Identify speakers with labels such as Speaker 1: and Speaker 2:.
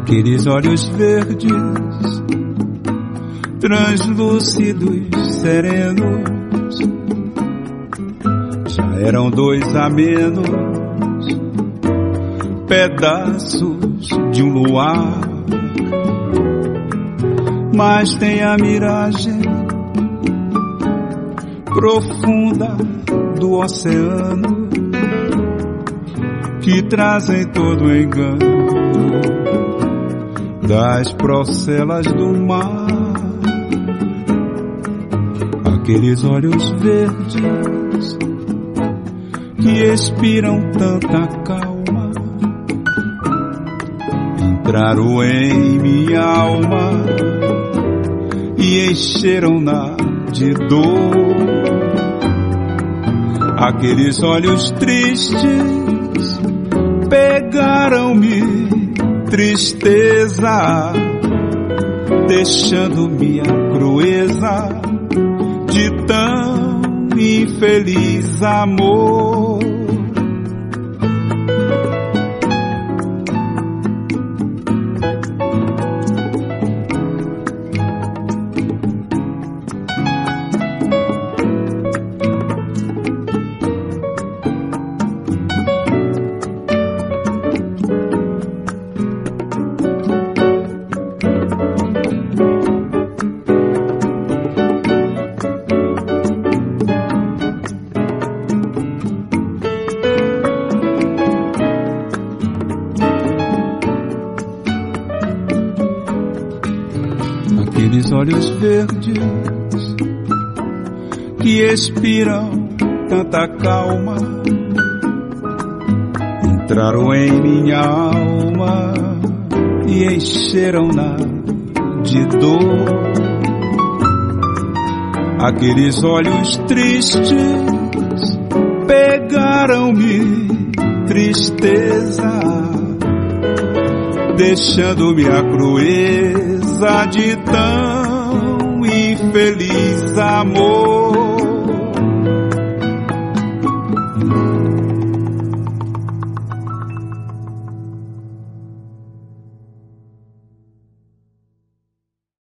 Speaker 1: Aqueles olhos verdes, translúcidos, serenos, já eram dois a menos, pedaços de um luar. Mas tem a miragem profunda do oceano que trazem todo o engano das procelas do mar. Aqueles olhos verdes que expiram tanta calma entraram em minha alma e encheram-na de dor. Aqueles olhos tristes pegaram-me tristeza, deixando-me a crueza de tão infeliz amor. Aqueles olhos verdes que expiram tanta calma entraram em minha alma e encheram-na de dor. Aqueles olhos tristes pegaram-me tristeza, deixando-me a crueza de tão infeliz amor.